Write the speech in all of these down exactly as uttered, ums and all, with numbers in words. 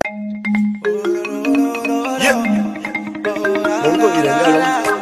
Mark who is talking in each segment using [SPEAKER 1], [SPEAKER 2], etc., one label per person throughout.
[SPEAKER 1] Yeah. Mungu irengalo.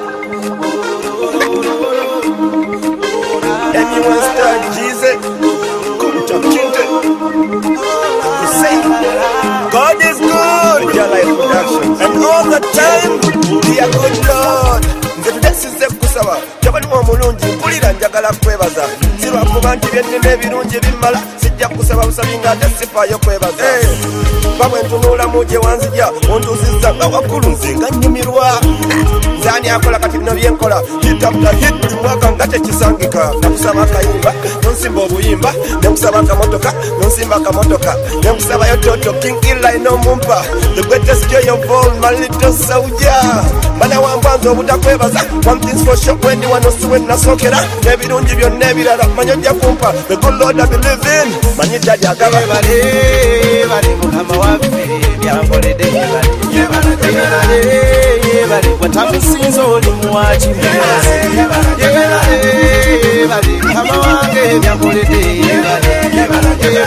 [SPEAKER 1] Anyone start Jesus? Come to Kinte. You say God is good. Media Life Production. And all the time, we are good Lord. Nze kusaba jabali mu mulungi mpulira njagala kwebaza sirwakuba nti byennina ebirungi bimmala sijja kusaba busabinga ate sifaayo kwebaza bamwe ntunula mu gye wanzija ontuuzizza nga waggulu nze nga nnyumirwa nzaani akola kati bino byenkola hitaputa hit mwaka nga tekisangika nakusaba akayimba nonsimba obuyimba nenkusaba akamotoka nonsimba akamotoka nenkusabayo toto king ilai nomumpa the greatest joy of all my little soldier mana wambwanza obutakwebaza one thing's for sure when you wanna see when nasokera nebirungi byonna ebirala manyi ojja kumpa the good Lord I believe in manyi jjajja agaba
[SPEAKER 2] bale bale mukama waffe byankoledde bale bale bale watamusinza oli muwaki bale bale mukama wange byankoledde bale bale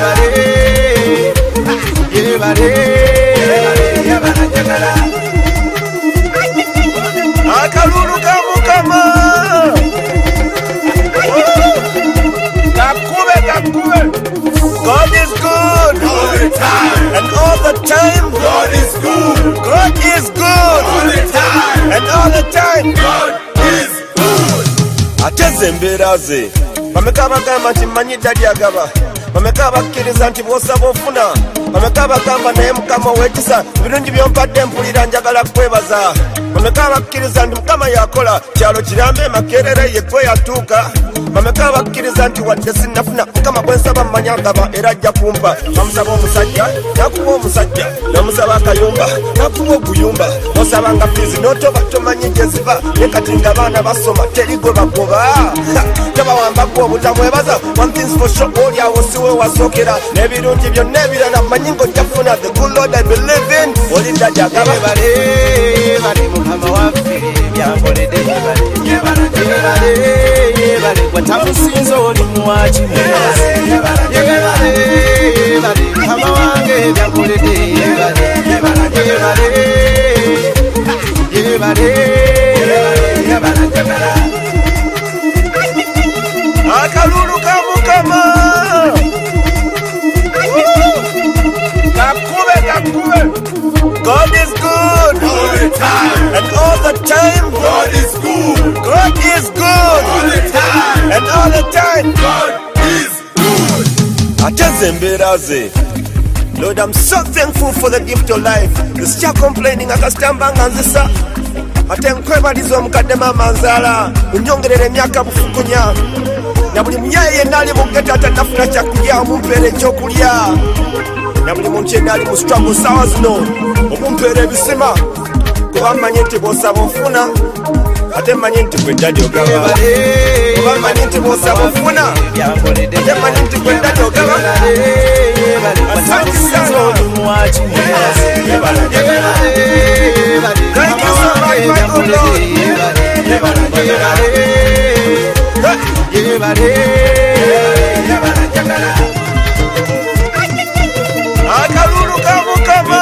[SPEAKER 2] bale
[SPEAKER 1] akalulu ka mukama kakube kakube God is good
[SPEAKER 3] all the time,
[SPEAKER 1] and all the time.
[SPEAKER 3] God is good
[SPEAKER 1] God is good
[SPEAKER 3] all the time,
[SPEAKER 1] and all the time.
[SPEAKER 3] God is good.
[SPEAKER 1] Ateze embeera ze bameka bagamba nti mmanyi ddali agaba bameka bakkiriza nti bw'osaba ofuna bameka bagamba naye mukama ow'ekisa ebirungi byompadde mpulira njagala kwebaza bameka bakkiriza nti mukama yakola kyalo kirambe makerere yegwe yatuuka bameka bakkiriza nti wadde sinnafuna mukama bwe nsaba mmanyi agaba era ajja kumpa bamusaba omusajja nakuba omusajja namusaba akayumba nakuba oguyumba osaba nga fiizi n'otoba tomanyi gye ziva ne kati nga baana basoma terigwe bagoba tebawambako obutamwebaza one thing's for sure oli awo siwe wasookera n'ebirungi byonna ebirala manyi ng'ojja kufuna the good Lord I believe in oli ddajja agaba
[SPEAKER 2] bale bale mukama waffe byankoledde bale bale bale watamusinza oli muwaki bale bale mukama wange byankoledde bale bale bale
[SPEAKER 1] akalulu ka mukama kakube kakube God is good
[SPEAKER 3] All the time,
[SPEAKER 1] and all the time.
[SPEAKER 3] God is good
[SPEAKER 1] God is good
[SPEAKER 3] all the time,
[SPEAKER 1] and all the time.
[SPEAKER 3] God is good.
[SPEAKER 1] Ateze embeera ze Lord, I'm so thankful for the gift of life. Nzija complaining akasitamba nga nzisa ate nkwebaliza omukadde maama nzaala unyongerera emyaka bufukunya na buli munyaye yenna ali mu ggeto atanafuna kyakulya omumpeera ekyokulya na buli muntu yenna ali mu struggle saawa zino omumpeera ebisima kuba mmanyi nti bw'osaba ofuna ate mmanyi nti gwe ddadi ogaba kuba mmanyi nti bw'osaba ofuna ate mmanyi nti gwe ddadi ogaba asante sana thank you so much my good Lord akalulu ka mukama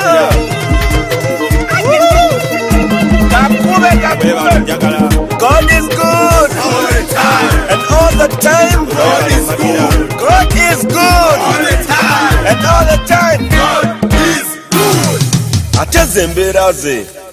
[SPEAKER 1] kakube kakube God is good
[SPEAKER 3] All the time,
[SPEAKER 1] and all the time.
[SPEAKER 3] God is good
[SPEAKER 1] God is good
[SPEAKER 3] all the time,
[SPEAKER 1] and all the time.
[SPEAKER 3] God is good.
[SPEAKER 1] Ateze embeera ze